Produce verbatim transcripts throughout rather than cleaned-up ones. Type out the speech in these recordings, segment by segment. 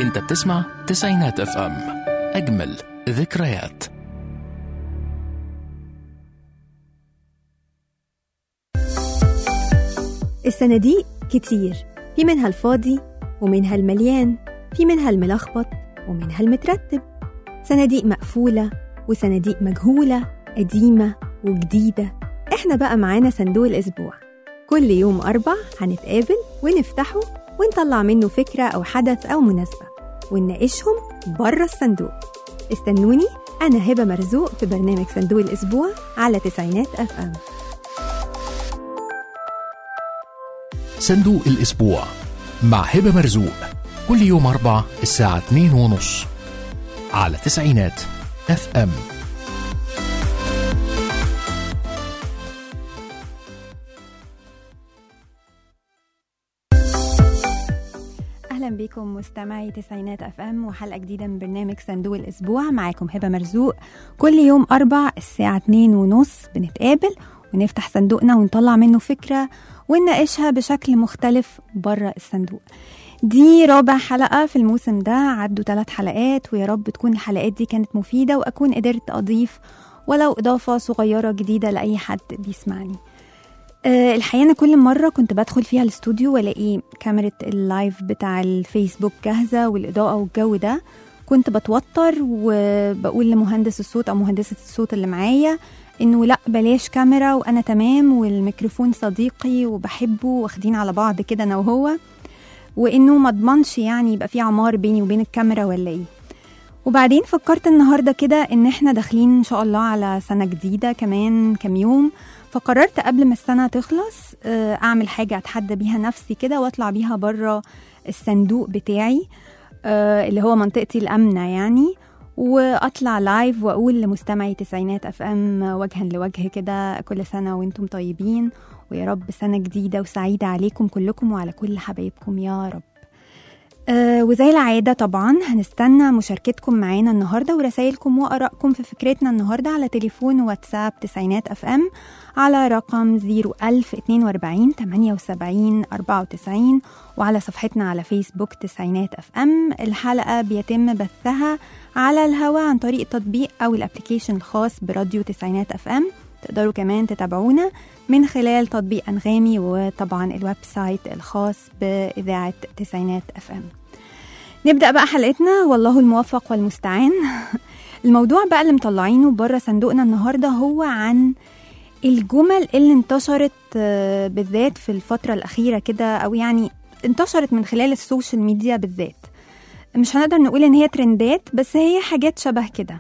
انت بتسمع تسعينات اف ام، اجمل ذكريات. الصناديق كتير، في منها الفاضي ومنها المليان، في منها الملخبط ومنها المترتب. صناديق مقفولة وصناديق مجهولة، قديمة وجديدة. احنا بقى معانا صندوق الأسبوع، كل يوم أربع هنتقابل ونفتحه ونطلع منه فكرة أو حدث أو مناسبة ونناقشهم بره الصندوق. استنوني، أنا هبة مرزوق في برنامج صندوق الأسبوع على تسعينات أف أم. صندوق الأسبوع مع هبة مرزوق، كل يوم أربع الساعة اتنين ونص على تسعينات اف ام. أهلا بكم مستمعي تسعينات اف ام وحلقة جديدة من برنامج صندوق الأسبوع. معاكم هبة مرزوق، كل يوم أربع الساعة اتنين ونص بنتقابل ونفتح صندوقنا ونطلع منه فكرة ونناقشها بشكل مختلف بره الصندوق. دي رابع حلقة في الموسم ده، عدوا ثلاث حلقات، ويا رب تكون الحلقات دي كانت مفيدة وأكون قدرت أضيف ولو إضافة صغيرة جديدة لأي حد بيسمعني. أه الحقيقة أنا كل مرة كنت بدخل فيها الاستوديو ولاقي كاميرا اللايف بتاع الفيسبوك جاهزة والإضاءة والجو ده، كنت بتوتر وبقول لمهندس الصوت أو مهندسة الصوت اللي معايا إنه لأ بلاش كاميرا وأنا تمام والميكروفون صديقي وبحبه واخدين على بعض كده أنا وهو، وإنه ما اضمنش يعني يبقى في عمار بيني وبين الكاميرا ولا إيه. وبعدين فكرت النهاردة كده إن إحنا داخلين إن شاء الله على سنة جديدة كمان كم يوم، فقررت قبل ما السنة تخلص أعمل حاجة أتحدى بيها نفسي كده وأطلع بيها برا الصندوق بتاعي اللي هو منطقتي الأمنة يعني، وأطلع لايف وأقول لمستمعي تسعينات أف أم وجها لوجه كده كل سنة وانتم طيبين، ويا رب سنة جديدة وسعيدة عليكم كلكم وعلى كل حبايبكم يا رب. آه وزي العادة طبعا هنستنى مشاركتكم معانا النهاردة ورسائلكم وآرائكم في فكرتنا النهاردة على تليفون واتساب تسعينات أف أم على رقم زيرو ألف اتنين واربعين تمانية وسبعين أربعة وتسعين، وعلى صفحتنا على فيسبوك تسعينات أف أم. الحلقة بيتم بثها على الهواء عن طريق التطبيق أو الابليكيشن الخاص براديو تسعينات أف أم. تقدروا كمان تتابعونا من خلال تطبيق أنغامي وطبعا الويب سايت الخاص بإذاعة تسعينات أف أم. نبدأ بقى حلقتنا والله الموفق والمستعان. الموضوع بقى اللي مطلعينه بره صندوقنا النهاردة هو عن الجمل اللي انتشرت بالذات في الفترة الأخيرة كده، أو يعني انتشرت من خلال السوشيال ميديا بالذات. مش هنقدر نقول إن هي ترندات، بس هي حاجات شبه كده.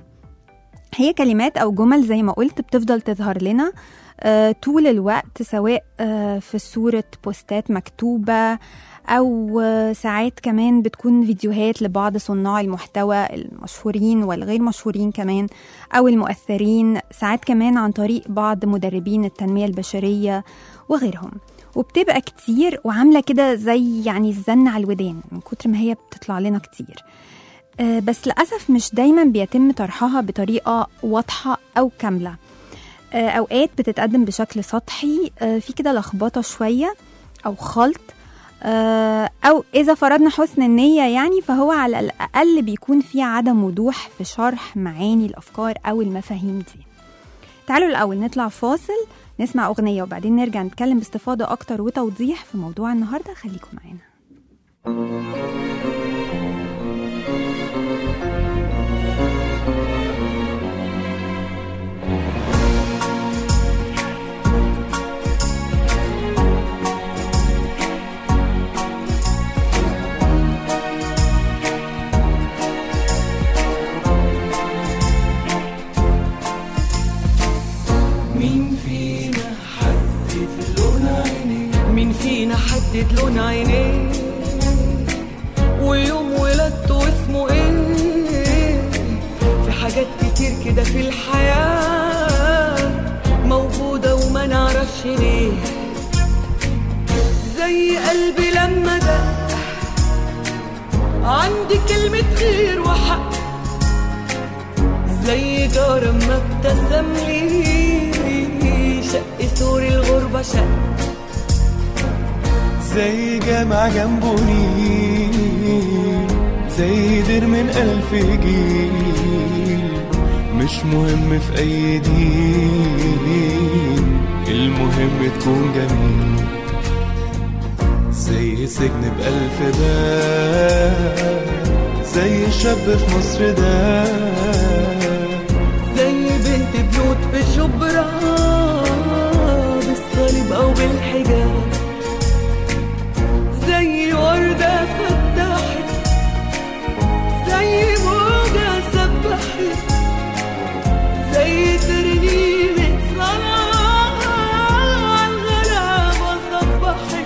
هي كلمات أو جمل زي ما قلت بتفضل تظهر لنا آه طول الوقت، سواء آه في صورة بوستات مكتوبة أو آه ساعات كمان بتكون فيديوهات لبعض صناع المحتوى المشهورين والغير مشهورين كمان أو المؤثرين، ساعات كمان عن طريق بعض مدربين التنمية البشرية وغيرهم. وبتبقى كتير وعاملة كده زي يعني الزن على الودان من كتر ما هي بتطلع لنا كتير. آه بس للأسف مش دايما بيتم طرحها بطريقة واضحة أو كاملة. آه أوقات بتتقدم بشكل سطحي، آه في كده لخبطة شوية أو خلط، آه أو إذا فرضنا حسن النية يعني فهو على الأقل بيكون في عدم وضوح في شرح معاني الأفكار أو المفاهيم دي. تعالوا الأول نطلع فاصل نسمع أغنية وبعدين نرجع نتكلم باستفاضة أكتر وتوضيح في موضوع النهاردة. خليكم معانا. حدد لون عينيه ويوم ولادته اسمه ايه. في حاجات كتير كده في الحياة موجودة وما نعرفش ليه، زي قلبي لما دق عندي كلمة خير وحق، زي جارة ما ابتسم لي شق سور الغربة شق، زي جامع جنبه نيل زي دير من ألف جيل، مش مهم في أي دين، المهم تكون جميل. زي سجن بألف باب، زي شاب في مصر ده، زي بنت بيوت في شبرا بالصليب أو بالحجاب، زي وردة فتحت، زي موجة سبحت، زي ترنيمة صلاة عالغلابة صبحت.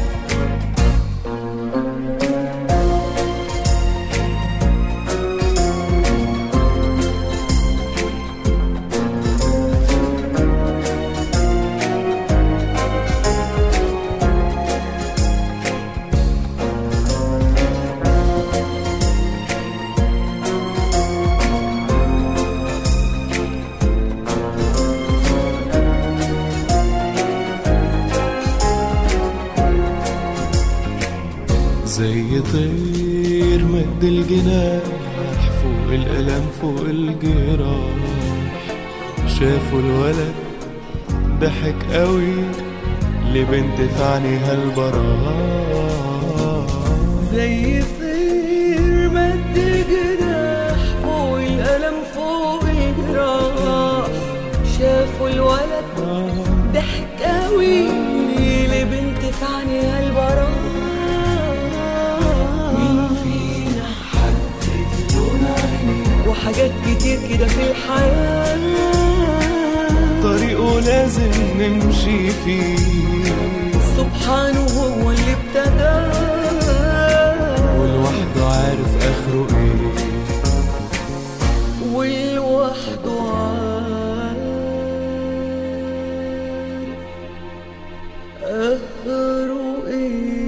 زي طير مد الجناح فوق الألم فوق الجراح، شافوا الولد ضحك قوي لبنت في عينيها البراح. زي طير مد الجناح فوق الألم فوق الجراح، شافوا الولد ضحك قوي لبنت في عينيها البراح. وحاجات كتير كده في الحياة طريقه لازم نمشي فيه، سبحانه هو اللي ابتدى والوحده عارف آخره ايه، والوحده عارف آخره ايه.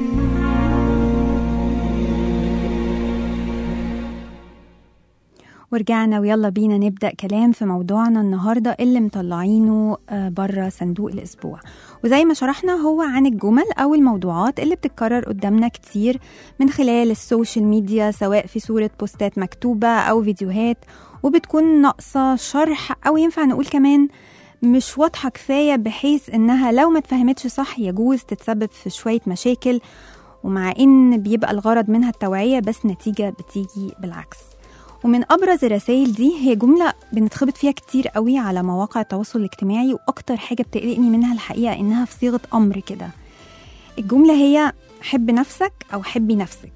ورجعنا ويلا بينا نبدأ كلام في موضوعنا النهاردة اللي مطلعينه برا صندوق الأسبوع. وزي ما شرحنا هو عن الجمل أو الموضوعات اللي بتتكرر قدامنا كتير من خلال السوشيال ميديا، سواء في صورة بوستات مكتوبة أو فيديوهات، وبتكون ناقصة شرح أو ينفع نقول كمان مش واضحة كفاية، بحيث إنها لو ما تفهمتش صح يجوز تتسبب في شوية مشاكل، ومع إن بيبقى الغرض منها التوعية بس نتيجة بتيجي بالعكس. ومن أبرز الرسائل دي هي جملة بنتخبط فيها كتير قوي على مواقع التواصل الاجتماعي، وأكتر حاجة بتقلقني منها الحقيقة إنها في صيغة أمر كده. الجملة هي حب نفسك أو حبي نفسك،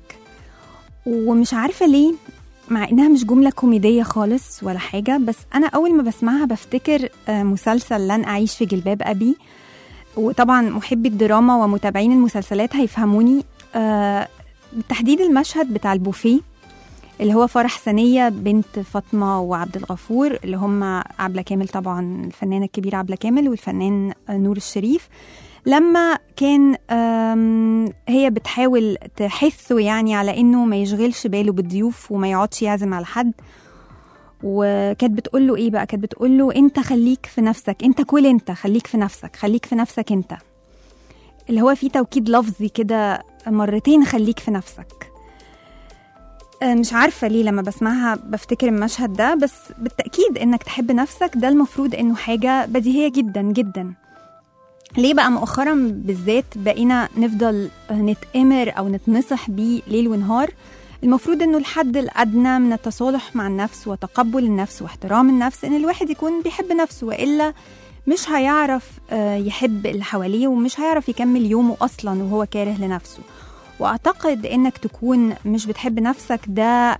ومش عارفة ليه مع إنها مش جملة كوميدية خالص ولا حاجة، بس أنا أول ما بسمعها بفتكر مسلسل لن أعيش في جلباب أبي، وطبعا محبي الدراما ومتابعين المسلسلات هيفهموني. بالتحديد المشهد بتاع البوفيه اللي هو فرح سنية بنت فاطمة وعبد الغفور، اللي هم عبلة كامل طبعا الفنانة الكبيرة عبلة كامل والفنان نور الشريف، لما كان هي بتحاول تحثه يعني على انه ما يشغلش باله بالضيوف وما يقعدش يعزم على حد. وكانت بتقول له ايه بقى؟ كانت بتقول له انت خليك في نفسك، انت كل انت خليك في نفسك، خليك في نفسك انت، اللي هو فيه توكيد لفظي كده مرتين، خليك في نفسك. مش عارفة ليه لما بسمعها بفتكر المشهد ده، بس بالتأكيد انك تحب نفسك ده المفروض انه حاجة بديهية جدا جدا. ليه بقى مؤخرا بالذات بقينا نفضل نتأمر أو نتنصح بيه ليل ونهار؟ المفروض انه الحد الأدنى من التصالح مع النفس وتقبل النفس واحترام النفس ان الواحد يكون بيحب نفسه، وإلا مش هيعرف يحب اللي حواليه، ومش هيعرف يكمل يومه أصلا وهو كاره لنفسه. وأعتقد إنك تكون مش بتحب نفسك ده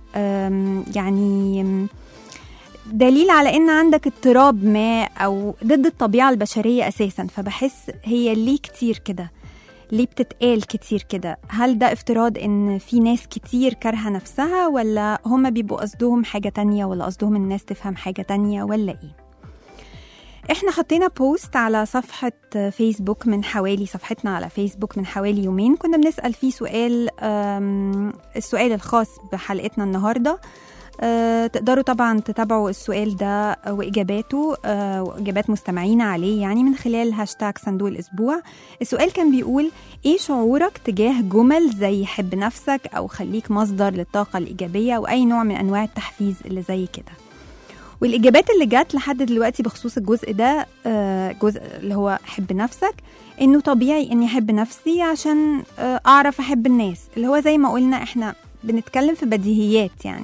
يعني دليل على إن عندك اضطراب ما أو ضد الطبيعة البشرية أساسا. فبحس هي ليه كتير كده، ليه بتتقال كتير كده؟ هل ده افتراض إن في ناس كتير كارهة نفسها، ولا هم بيبقوا قصدهم حاجة تانية، ولا قصدهم الناس تفهم حاجة تانية، ولا إيه؟ احنا حطينا بوست على صفحة فيسبوك من حوالي صفحتنا على فيسبوك من حوالي يومين، كنا بنسأل فيه سؤال، السؤال الخاص بحلقتنا النهاردة، أه تقدروا طبعا تتابعوا السؤال ده وإجاباته أه وإجابات مستمعين عليه يعني من خلال هاشتاج صندوق الأسبوع. السؤال كان بيقول إيه شعورك تجاه جمل زي حب نفسك أو خليك مصدر للطاقة الإيجابية أو أي نوع من أنواع التحفيز اللي زي كده. والإجابات اللي جات لحد دلوقتي بخصوص الجزء ده أه جزء اللي هو حب نفسك، إنه طبيعي إني أحب نفسي عشان أه أعرف أحب الناس، اللي هو زي ما قلنا إحنا بنتكلم في بديهيات يعني.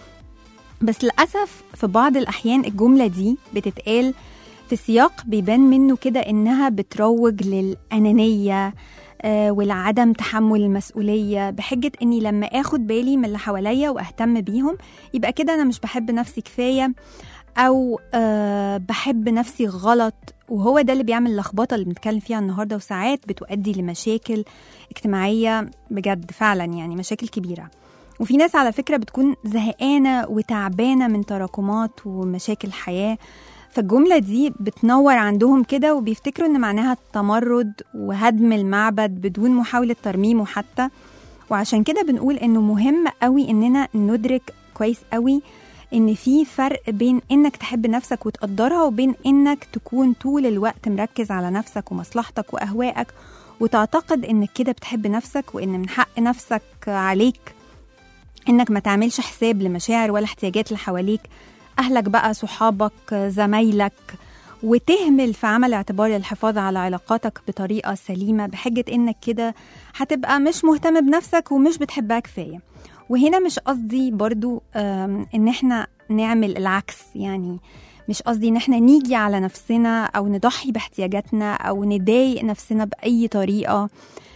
بس للأسف في بعض الأحيان الجملة دي بتتقال في سياق بيبان منه كده إنها بتروج للأنانية آه والعدم تحمل المسؤولية، بحجة إني لما أخد بالي من اللي حواليا وأهتم بيهم يبقى كده أنا مش بحب نفسي كفاية، أو آه بحب نفسي غلط. وهو ده اللي بيعمل لخبطة اللي بنتكلم فيها النهاردة، وساعات بتؤدي لمشاكل اجتماعية بجد فعلا يعني مشاكل كبيرة. وفي ناس على فكرة بتكون زهقانة وتعبانة من تراكمات ومشاكل الحياة، فالجملة دي بتنور عندهم كده وبيفتكروا إن معناها التمرد وهدم المعبد بدون محاولة ترميمه حتى. وعشان كده بنقول إنه مهم قوي إننا ندرك كويس قوي إن في فرق بين إنك تحب نفسك وتقدرها وبين إنك تكون طول الوقت مركز على نفسك ومصلحتك وأهوائك وتعتقد إنك كده بتحب نفسك وإن من حق نفسك عليك إنك ما تعملش حساب لمشاعر ولا احتياجات اللي حواليك، أهلك بقى، صحابك، زمايلك، وتهمل في عمل اعتبار الحفاظ على علاقاتك بطريقة سليمة بحجة إنك كده هتبقى مش مهتم بنفسك ومش بتحبها كفاية. وهنا مش قصدي برضو إن احنا نعمل العكس، يعني مش قصدي إن احنا نيجي على نفسنا أو نضحي باحتياجاتنا أو نضايق نفسنا بأي طريقة.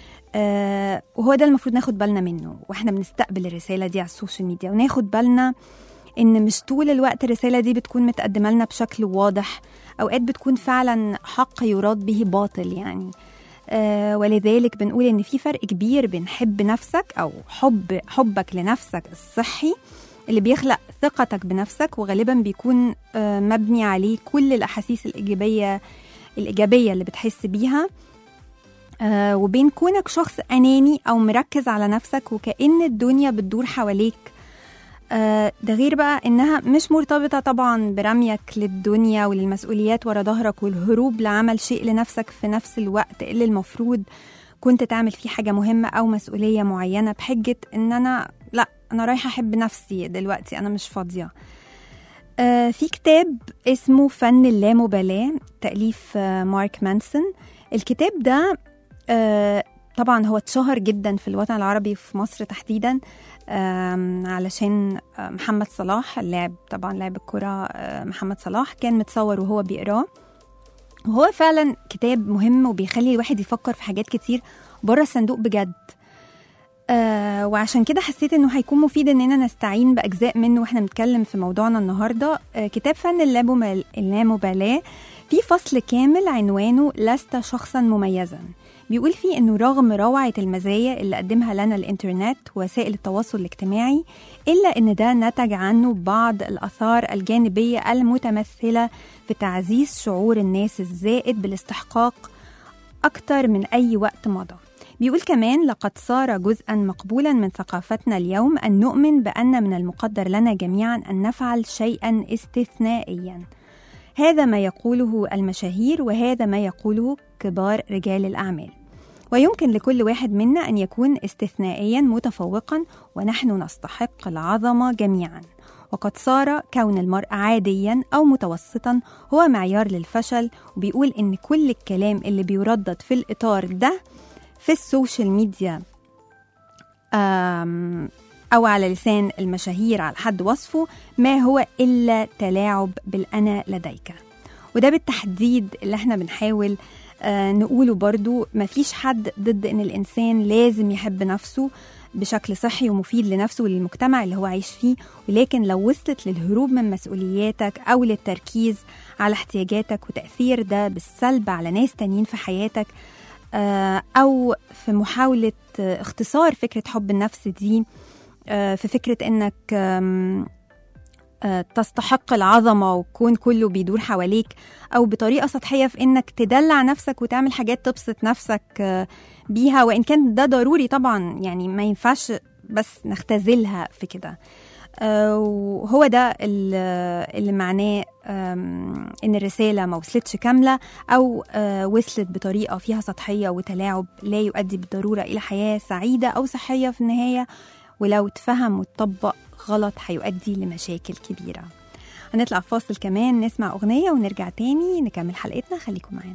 آه وهو ده المفروض ناخد بالنا منه واحنا بنستقبل الرسالة دي على السوشيال ميديا، وناخد بالنا ان مش طول الوقت الرسالة دي بتكون متقدمة لنا بشكل واضح، اوقات بتكون فعلا حق يراد به باطل يعني. آه ولذلك بنقول ان في فرق كبير بين حب نفسك او حب حبك لنفسك الصحي اللي بيخلق ثقتك بنفسك وغالبا بيكون آه مبني عليه كل الاحاسيس الايجابية الايجابية اللي بتحس بيها، آه وبين كونك شخص أناني أو مركز على نفسك وكأن الدنيا بتدور حواليك. آه ده غير بقى إنها مش مرتبطة طبعا برميك للدنيا وللمسؤوليات ورا ظهرك والهروب لعمل شيء لنفسك في نفس الوقت اللي المفروض كنت تعمل فيه حاجة مهمة أو مسؤولية معينة بحجة إن أنا لا أنا رايحة أحب نفسي دلوقتي، أنا مش فاضية. آه في كتاب اسمه فن اللامبالاة تأليف آه مارك مانسون. الكتاب ده آه طبعا هو اتشهر جدا في الوطن العربي في مصر تحديدا علشان محمد صلاح اللاعب، طبعا لاعب الكرة محمد صلاح كان متصور وهو بيقراه، وهو فعلا كتاب مهم وبيخلي الواحد يفكر في حاجات كتير بره الصندوق بجد. آه وعشان كده حسيت انه هيكون مفيد اننا نستعين باجزاء منه واحنا بنتكلم في موضوعنا النهارده. آه كتاب فن اللامبالاة في فصل كامل عنوانه لست شخصا مميزا، بيقول فيه انه رغم روعة المزايا اللي قدمها لنا الانترنت ووسائل التواصل الاجتماعي الا ان ده نتج عنه بعض الاثار الجانبية المتمثلة في تعزيز شعور الناس الزائد بالاستحقاق اكتر من اي وقت مضى. بيقول كمان لقد صار جزءا مقبولا من ثقافتنا اليوم أن نؤمن بأن من المقدر لنا جميعا أن نفعل شيئا استثنائيا. هذا ما يقوله المشاهير وهذا ما يقوله كبار رجال الأعمال، ويمكن لكل واحد منا أن يكون استثنائيا متفوقا ونحن نستحق العظمة جميعا. وقد صار كون المرء عاديا أو متوسطا هو معيار للفشل. وبيقول إن كل الكلام اللي بيردد في الإطار ده في السوشيال ميديا أو على لسان المشاهير على حد وصفه ما هو إلا تلاعب بالأنا لديك. وده بالتحديد اللي احنا بنحاول نقوله برضو. مفيش حد ضد إن الإنسان لازم يحب نفسه بشكل صحي ومفيد لنفسه وللمجتمع اللي هو عايش فيه، ولكن لو وصلت للهروب من مسؤولياتك أو للتركيز على احتياجاتك وتأثير ده بالسلب على ناس تانيين في حياتك، أو في محاولة اختصار فكرة حب النفس دي في فكرة إنك تستحق العظمة وكون كله بيدور حواليك، أو بطريقة سطحية في إنك تدلع نفسك وتعمل حاجات تبسط نفسك بيها، وإن كان ده ضروري طبعا، يعني ما ينفعش بس نختزلها في كده. آه وهو ده اللي معناه إن الرسالة ما وصلتش كاملة أو آه وصلت بطريقة فيها سطحية وتلاعب لا يؤدي بالضرورة إلى حياة سعيدة أو صحية في النهاية، ولو اتفهم واتطبق غلط هيؤدي لمشاكل كبيرة. هنطلع فاصل كمان نسمع أغنية ونرجع تاني نكمل حلقتنا، خليكم معانا.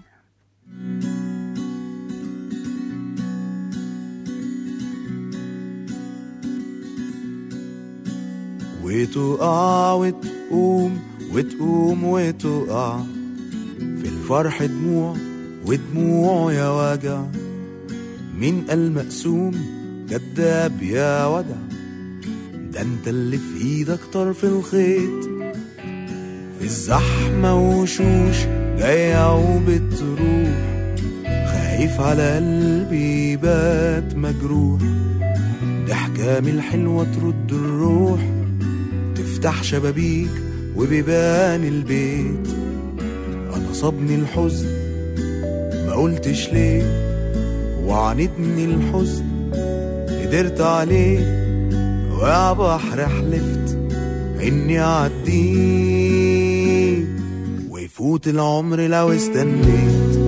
وتقع وتقوم وتقوم وتقع، في الفرح دموع ودموع يا وجع، مين قال مقسوم كداب يا ودع، ده انت اللي في ايدك طرف الخيط، في الزحمة وشوش جاية وبتروح، خايف على قلبي بات مجروح، ضحكة من الحلوة ترد الروح، تفتح شبابيك وبيبان البيت، أنا صابني الحزن ما قلتش ليه، وعانتني الحزن قدرت عليه، ويا بحر حلفت إني أعديه، ويفوت العمر لو استنيت.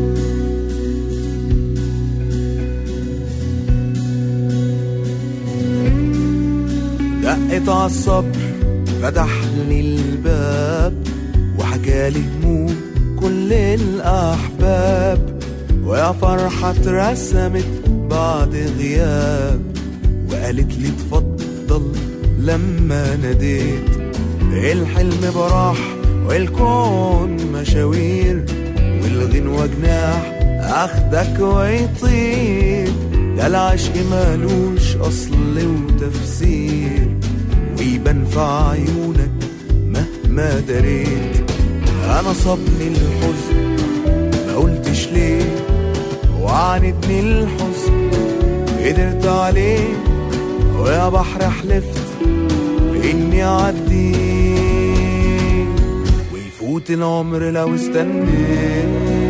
دقت عالصبر فتح لي الباب، وحكالي هموم كل الأحباب، ويا فرحة اترسمت بعد غياب، وقالت لي تفضل لما ناديت، الحلم براح والكون مشاوير، والغنوة جناح أخدك ويطير، ده العشق مالوش أصل وتفسير، ويبان في عيونك مهما دريت، أنا صابني الحزن ما قلتش ليه، وعانتني الحزن قدرت عليه، ويا بحر حلفت إني أعديه، ويفوت العمر لو استنيت.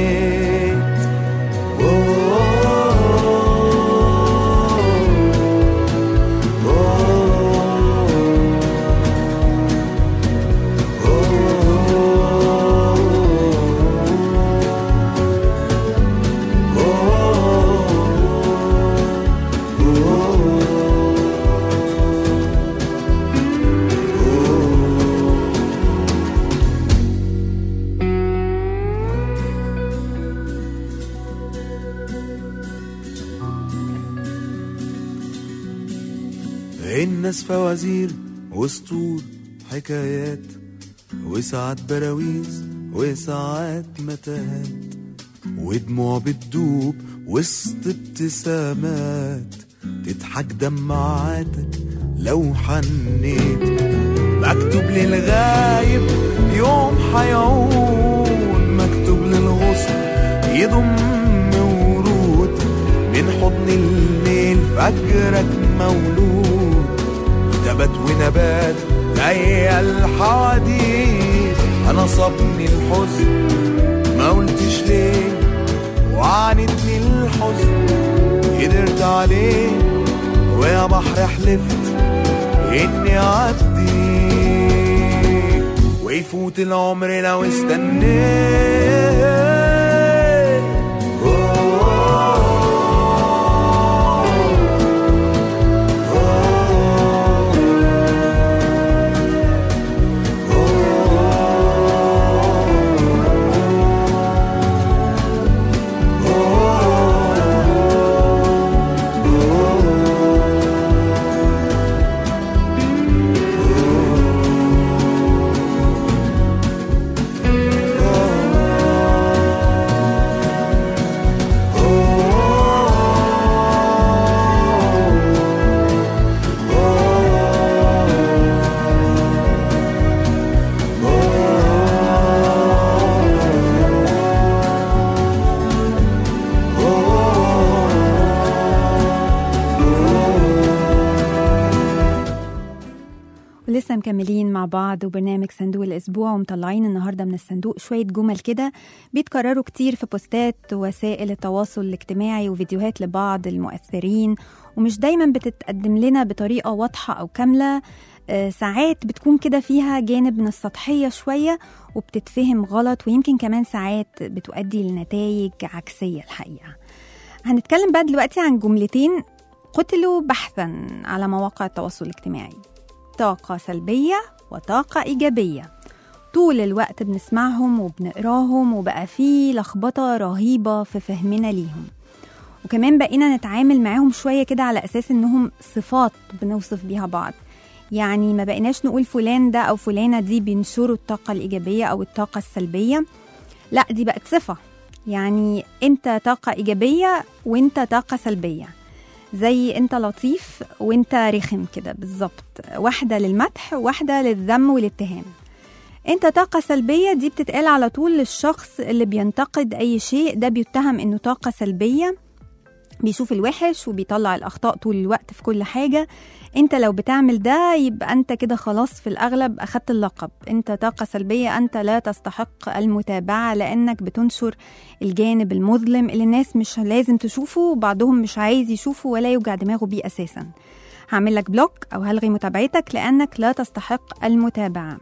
الناس فوازير وسطور حكايات، وساعات براويز وساعات متاهات، ودموع بتدوب وسط ابتسامات، تضحك دمعاتك لو حنيت، مكتوب للغايب يوم حيعود، مكتوب للغصن يضم ورود، من حضن الليل فجرك مولود، نبات ونبات جاية الحواديت، أنا صابني الحزن ما قلتش ليه، وعانتني الحزن قدرت عليه، ويا بحر حلفت إني أعديه، ويفوت العمر لو استنيت. ولسه مكملين مع بعض وبرنامج صندوق الأسبوع، ومطلعين النهاردة من الصندوق شوية جمل كده بيتكرروا كتير في بوستات وسائل التواصل الاجتماعي وفيديوهات لبعض المؤثرين، ومش دايما بتتقدم لنا بطريقة واضحة أو كاملة. آه ساعات بتكون كده فيها جانب من السطحية شوية وبتتفهم غلط، ويمكن كمان ساعات بتؤدي لنتائج عكسية الحقيقة. هنتكلم بقى دلوقتي عن جملتين قتلوا بحثا على مواقع التواصل الاجتماعي: طاقة سلبية وطاقة إيجابية. طول الوقت بنسمعهم وبنقراهم، وبقى فيه لخبطة رهيبة في فهمنا ليهم، وكمان بقينا نتعامل معاهم شوية كده على أساس إنهم صفات بنوصف بيها بعض. يعني ما بقيناش نقول فلان ده أو فلانة دي بينشروا الطاقة الإيجابية أو الطاقة السلبية، لا دي بقت صفة. يعني أنت طاقة إيجابية وأنت طاقة سلبية، زي انت لطيف وانت رخم كده بالظبط، واحدة للمدح واحدة للذم والاتهام. انت طاقة سلبية دي بتتقال على طول للشخص اللي بينتقد اي شيء، ده بيتهم انه طاقة سلبية، بيشوف الوحش وبيطلع الاخطاء طول الوقت في كل حاجة. انت لو بتعمل ده يبقى انت كده خلاص في الاغلب اخدت اللقب، انت طاقة سلبية، انت لا تستحق المتابعة لانك بتنشر الجانب المظلم اللي الناس مش لازم تشوفه، وبعضهم مش عايز يشوفه ولا يوجع دماغه بيه اساسا. هعمل لك بلوك او هلغي متابعتك لانك لا تستحق المتابعة.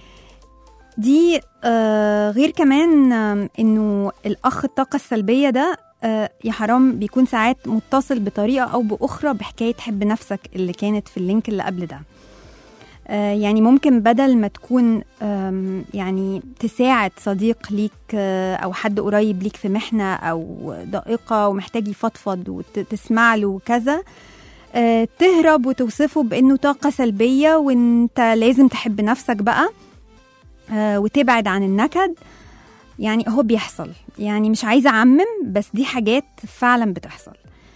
دي آه غير كمان آه انه الاخ الطاقة السلبية ده آه يا حرام بيكون ساعات متصل بطريقة أو بأخرى بحكاية حب نفسك اللي كانت في اللينك اللي قبل ده. آه يعني ممكن بدل ما تكون يعني تساعد صديق ليك آه أو حد قريب ليك في محنة أو ضائقة ومحتاج يفضفض وتسمع له وكذا، آه تهرب وتوصفه بأنه طاقة سلبية وانت لازم تحب نفسك بقى آه وتبعد عن النكد. يعني هو بيحصل، يعني مش عايزة أعمم، بس دي حاجات فعلا بتحصل.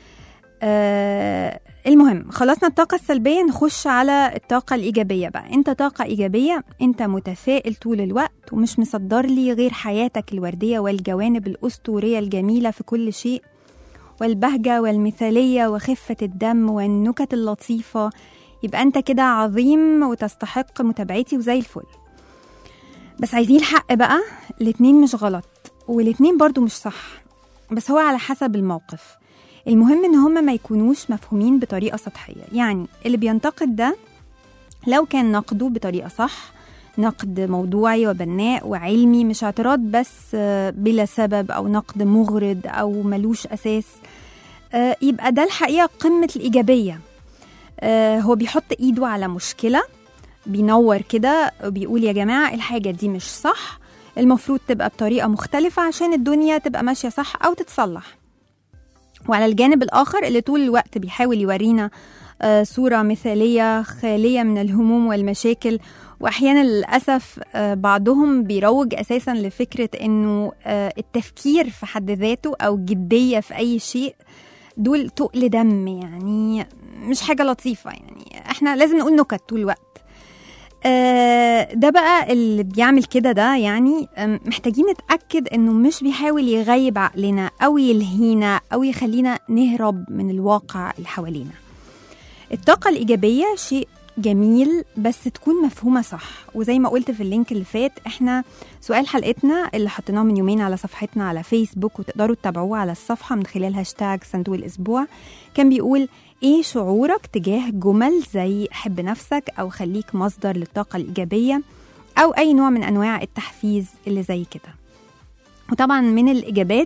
آه المهم خلصنا الطاقة السلبية، نخش على الطاقة الإيجابية بقى. أنت طاقة إيجابية، أنت متفائل طول الوقت ومش مصدر لي غير حياتك الوردية والجوانب الأسطورية الجميلة في كل شيء، والبهجة والمثالية وخفة الدم والنكت اللطيفة. يبقى أنت كده عظيم وتستحق متابعتي وزي الفل. بس عايزين الحق بقى، الاتنين مش غلط والاتنين برضو مش صح، بس هو على حسب الموقف. المهم ان هما ما يكونوش مفهومين بطريقة سطحية. يعني اللي بينتقد ده لو كان نقده بطريقة صح، نقد موضوعي وبناء وعلمي، مش اعتراض بس بلا سبب او نقد مغرض او ملوش اساس، يبقى ده الحقيقة قمة الإيجابية. هو بيحط ايده على مشكلة، بينور كده وبيقول يا جماعة الحاجة دي مش صح، المفروض تبقى بطريقة مختلفة عشان الدنيا تبقى ماشية صح أو تتصلح. وعلى الجانب الآخر اللي طول الوقت بيحاول يورينا آه صورة مثالية خالية من الهموم والمشاكل، وأحيانا للأسف آه بعضهم بيروج أساسا لفكرة أنه آه التفكير في حد ذاته أو الجدية في أي شيء دول تقل دم، يعني مش حاجة لطيفة. يعني احنا لازم نقول نكت طول الوقت. آه ده بقى اللي بيعمل كده ده يعني محتاجين نتأكد انه مش بيحاول يغيب عقلنا او يلهينا او يخلينا نهرب من الواقع اللي حوالينا. الطاقة الإيجابية شيء جميل بس تكون مفهومة صح. وزي ما قلت في اللينك اللي فات، احنا سؤال حلقتنا اللي حطيناه من يومين على صفحتنا على فيسبوك وتقدروا تتابعوه على الصفحة من خلال هاشتاج صندوق الأسبوع، كان بيقول ايه شعورك تجاه جمل زي حب نفسك او خليك مصدر للطاقة الإيجابية او اي نوع من انواع التحفيز اللي زي كده. وطبعا من الإجابات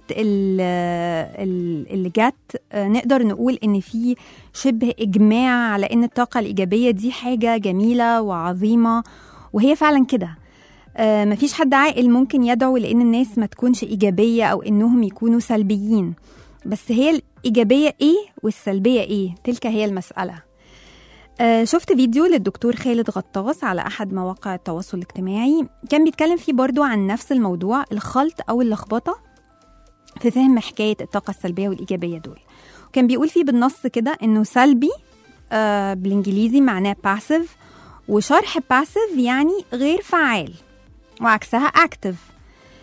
اللي جت نقدر نقول ان في شبه إجماع على ان الطاقة الإيجابية دي حاجة جميلة وعظيمة، وهي فعلا كده. مفيش حد عاقل ممكن يدعو لان الناس ما تكونش إيجابية او انهم يكونوا سلبيين، بس هي الإيجابية إيه والسلبية إيه؟ تلك هي المسألة. آه شفت فيديو للدكتور خالد غطاس على أحد مواقع التواصل الاجتماعي، كان بيتكلم فيه برضو عن نفس الموضوع، الخلط أو اللخبطة في فهم حكاية الطاقة السلبية والإيجابية دول. وكان بيقول فيه بالنص كده إنه سلبي آه بالإنجليزي معناه passive، وشرح passive يعني غير فعال، وعكسها active.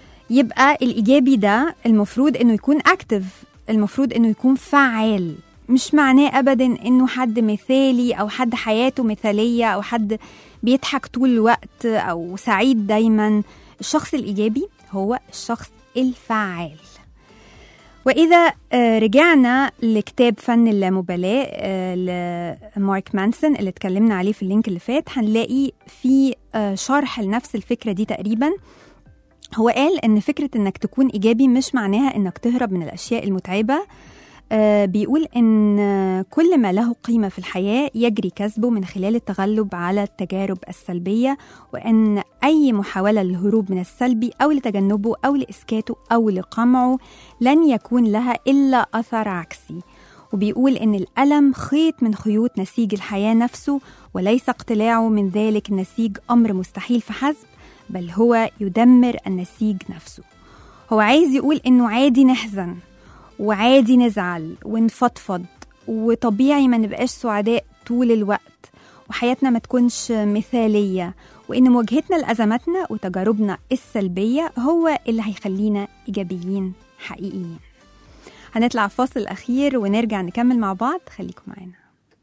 يبقى الإيجابي ده المفروض إنه يكون active، المفروض إنه يكون فعال، مش معناه أبدا إنه حد مثالي أو حد حياته مثالية أو حد بيضحك طول الوقت أو سعيد دايما. الشخص الإيجابي هو الشخص الفعال. وإذا رجعنا لكتاب فن اللامبالاة لمارك مانسون اللي اتكلمنا عليه في اللينك اللي فات، هنلاقي في شرح لنفس الفكرة دي تقريبا. هو قال إن فكرة إنك تكون إيجابي مش معناها إنك تهرب من الأشياء المتعبة. بيقول إن كل ما له قيمة في الحياة يجري كسبه من خلال التغلب على التجارب السلبية، وأن أي محاولة للهروب من السلبي أو لتجنبه أو لإسكاته أو لقمعه لن يكون لها إلا أثر عكسي. وبيقول إن الألم خيط من خيوط نسيج الحياة نفسه، وليس اقتلاعه من ذلك النسيج أمر مستحيل فحسب، بل هو يدمر النسيج نفسه. هو عايز يقول إنه عادي نحزن وعادي نزعل ونفضفض، وطبيعي ما نبقاش سعداء طول الوقت، وحياتنا ما تكونش مثالية، وإن مواجهتنا لأزماتنا وتجاربنا السلبية هو اللي هيخلينا إيجابيين حقيقيين. هنطلع فاصل أخير ونرجع نكمل مع بعض، خليكم معانا.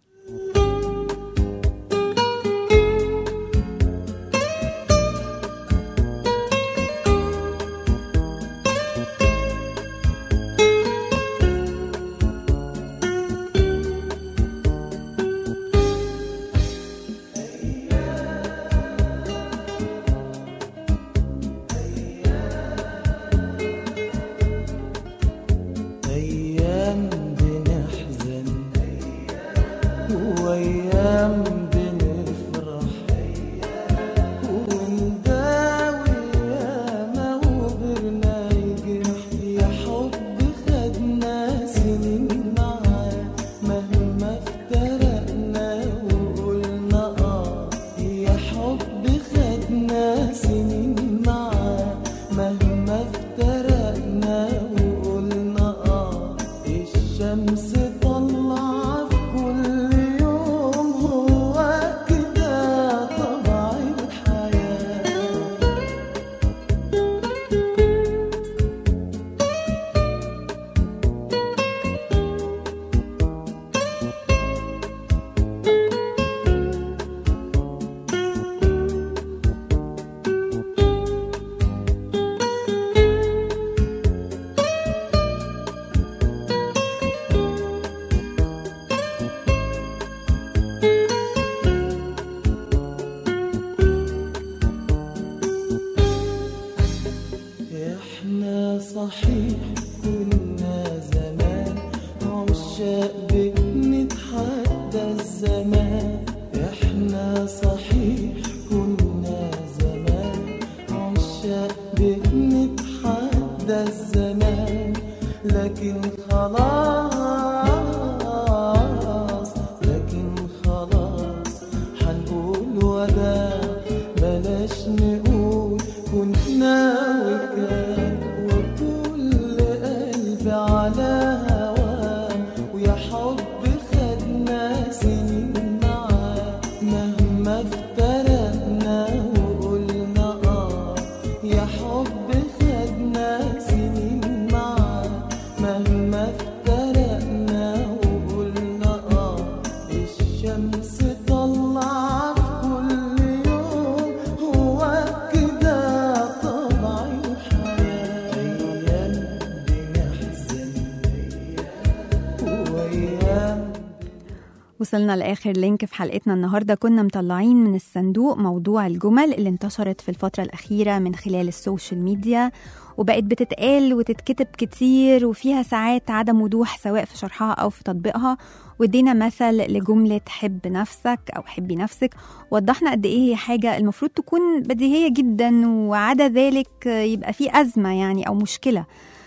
وصلنا لآخر لينك في حلقتنا النهاردة. كنا مطلعين من الصندوق موضوع الجمل اللي انتشرت في الفترة الأخيرة من خلال السوشيال ميديا، وبقت بتتقال وتتكتب كتير، وفيها ساعات عدم وضوح سواء في شرحها أو في تطبيقها. ودينا مثل لجملة حب نفسك أو حبي نفسك، وضحنا قد إيه هي حاجة المفروض تكون بديهية جدا، وعدا ذلك يبقى في أزمة يعني أو مشكلة.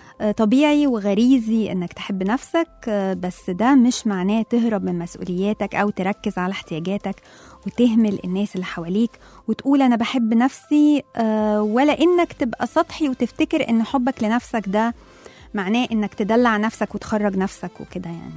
طبيعي وغريزي انك تحب نفسك، بس ده مش معناه تهرب من مسؤولياتك او تركز على احتياجاتك وتهمل الناس اللي حواليك وتقول انا بحب نفسي، ولا انك تبقى سطحي وتفتكر ان حبك لنفسك ده معناه انك تدلع نفسك وتخرج نفسك وكده يعني.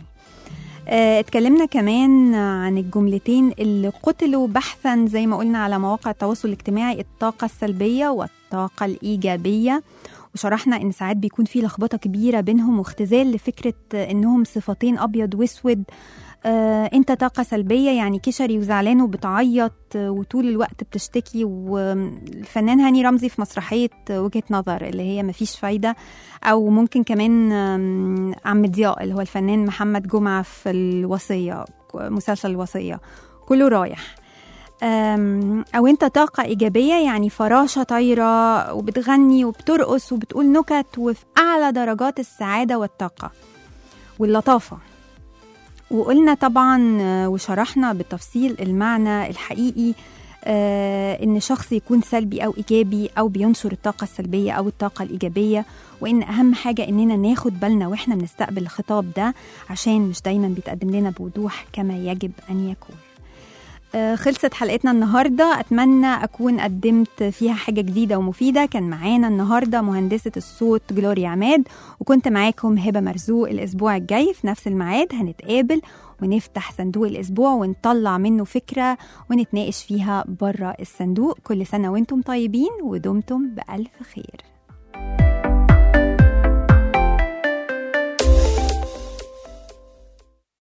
اتكلمنا كمان عن الجملتين اللي قتلوا بحثا زي ما قلنا على مواقع التواصل الاجتماعي، الطاقة السلبية والطاقة الإيجابية، وشرحنا إن ساعات بيكون في لخبطة كبيرة بينهم واختزال لفكرة إنهم صفتين أبيض واسود. آه، انت طاقة سلبية يعني كشري وزعلان وبتعيط وطول الوقت بتشتكي. والفنان هاني رمزي في مسرحية وجهة نظر اللي هي مفيش فايدة، أو ممكن كمان عم ضياء اللي هو الفنان محمد جمعة في الوصية، مسلسل الوصية كله رايح. أو انت طاقة إيجابية يعني فراشة طايرة وبتغني وبترقص وبتقول نكت وفي أعلى درجات السعادة والطاقة واللطافة. وقلنا طبعا وشرحنا بالتفصيل المعنى الحقيقي آه إن شخص يكون سلبي أو إيجابي أو بينشر الطاقة السلبية أو الطاقة الإيجابية، وإن أهم حاجة إننا ناخد بالنا وإحنا بنستقبل الخطاب ده عشان مش دايما بيتقدم لنا بوضوح كما يجب أن يكون. آه خلصت حلقتنا النهاردة، أتمنى أكون قدمت فيها حاجة جديدة ومفيدة. كان معانا النهاردة مهندسة الصوت جلوريا عماد، وكنت معاكم هبة مرزوق. الأسبوع الجاي في نفس الميعاد هنتقابل ونفتح صندوق الأسبوع ونطلع منه فكرة ونتناقش فيها بره الصندوق. كل سنة وانتم طيبين ودمتم بألف خير.